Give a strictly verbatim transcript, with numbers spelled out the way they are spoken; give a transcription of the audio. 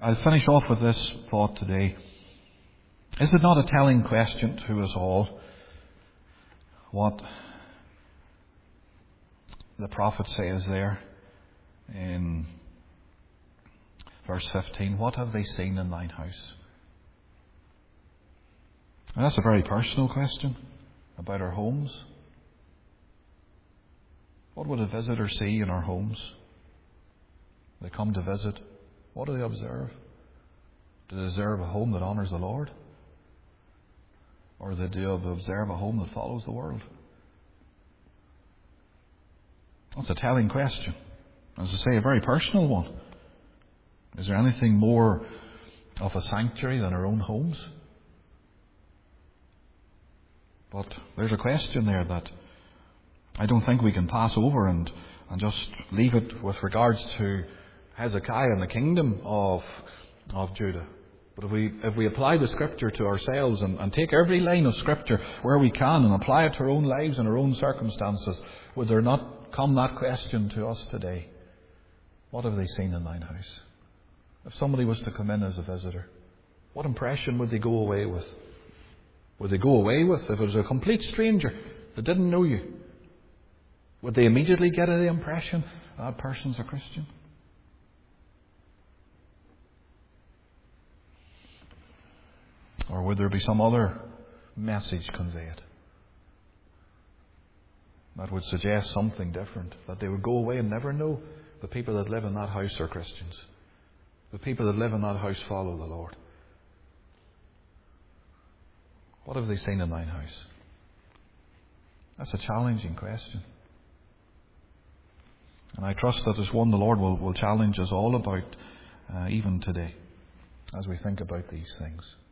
I'll finish off with this thought today. Is it not a telling question to us all what the prophet says there in verse fifteen? What have they seen in thine house? And that's a very personal question about our homes. What would a visitor see in our homes? They come to visit. What do they observe? Do they observe a home that honours the Lord? Or do they observe a home that follows the world? That's a telling question. As I say, a very personal one. Is there anything more of a sanctuary than our own homes? But there's a question there that I don't think we can pass over and, and just leave it with regards to Hezekiah and the kingdom of, of Judah. But if we if we apply the Scripture to ourselves and, and take every line of Scripture where we can and apply it to our own lives and our own circumstances, would there not come that question to us today? What have they seen in thine house? If somebody was to come in as a visitor, what impression would they go away with? Would they go away with, if it was a complete stranger that didn't know you, would they immediately get the impression that person's a Christian? Or would there be some other message conveyed that would suggest something different? That they would go away and never know the people that live in that house are Christians. The people that live in that house follow the Lord. What have they seen in thine house? That's a challenging question. And I trust that it's one the Lord will, will challenge us all about, uh, even today, as we think about these things.